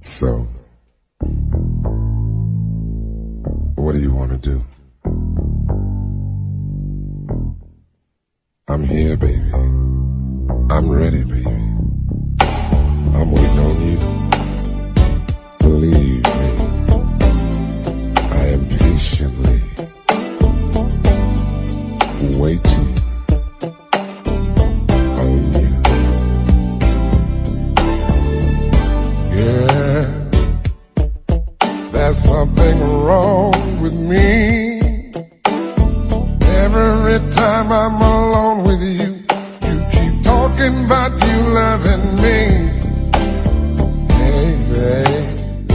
So, what do you want to do? I'm here, baby. I'm ready, baby. I'm waiting on you. Believe me, I am patiently waiting on you. Yeah, there's something wrong with me. Every time I'm alone with you, you keep talking about you loving me. Hey, babe,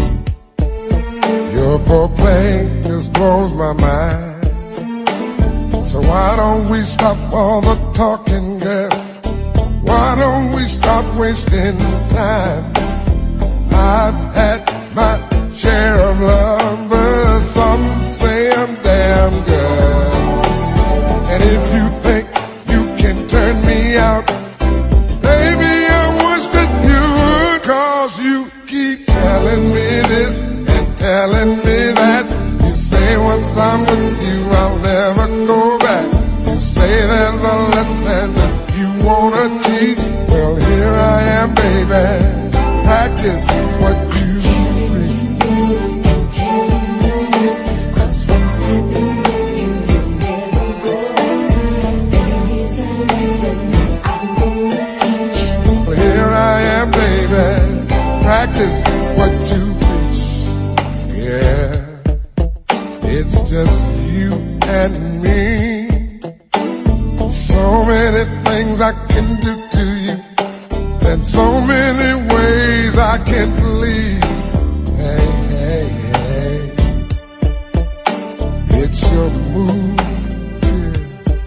your foreplay just blows my mind. So why don't we stop all the talking, girl? Why don't we stop wasting time? I've had my share of lovers, some say I'm damn good. And if you think you can turn me out, baby, I wish that you would, 'cause you keep telling me this and telling me that. You say once I'm with you, I'll never go back. You say there's a lesson that you wanna teach. Well, here I am, baby. Practice what you preach. Well, here I am, baby. Practice what you preach. Yeah, it's just you and me. So many things I can do to you, and so many ways I can please. Hey, hey, hey, it's your mood, yeah.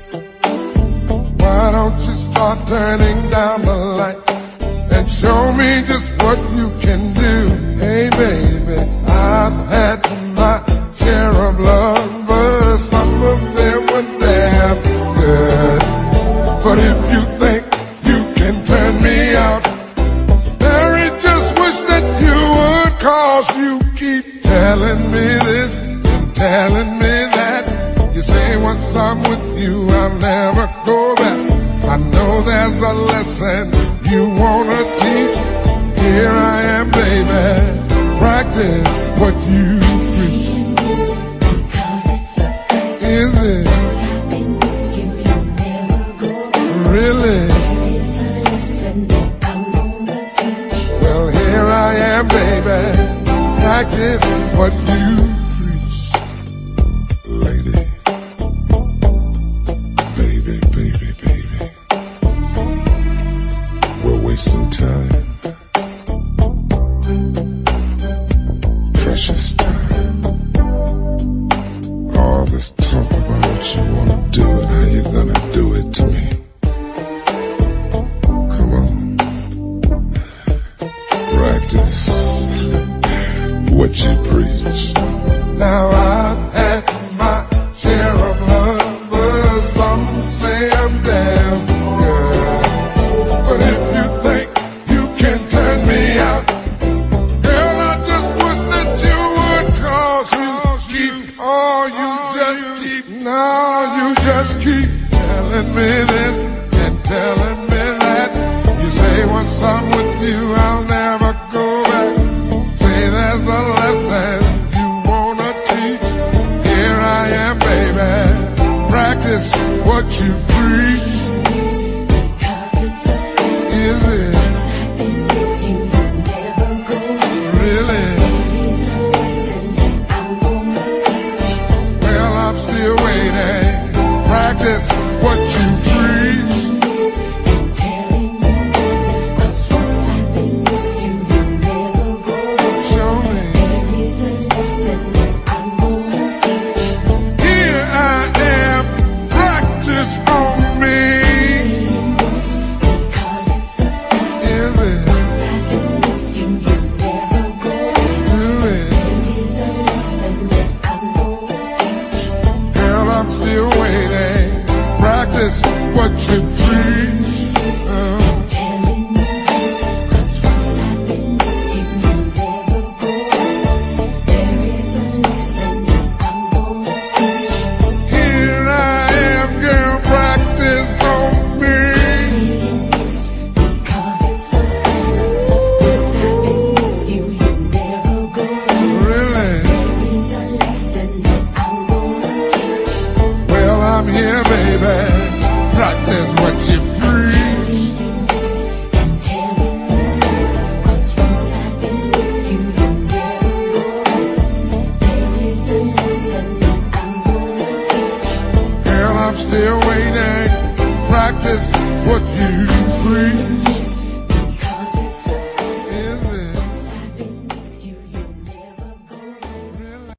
Why don't you start turning down the lights and show me just what you can do? Hey, baby, I've had my share of lovers, some of them were damn good. But if you think you can turn me out, Mary, just wish that you would, 'cause you keep telling me this and telling me that. You say once I'm with you, I'll never go back. I know there's a lesson you wanna teach. Here I am, baby. Practice what you preach. Is it? Really? Well, here I am, baby. Practice what you preach. Lady, baby, baby, baby, we're wasting time, precious time. All this talk about what you wanna do and how you're gonna do it to me. Practice what you preach. Now I've had my share of lovers, some say I'm damn good. But if you think you can turn me out, girl, I just wish that you would, 'cause you keep, oh, you just keep telling me this and telling me that. You say once I'm with you, I'll never go back. Say there's a lesson you wanna teach. Here I am, baby. Practice what you preach. Is it? Really? Well, I'm still waiting. Practice what you preach. Here I am, practice on I'm still waiting. Practice what you preach.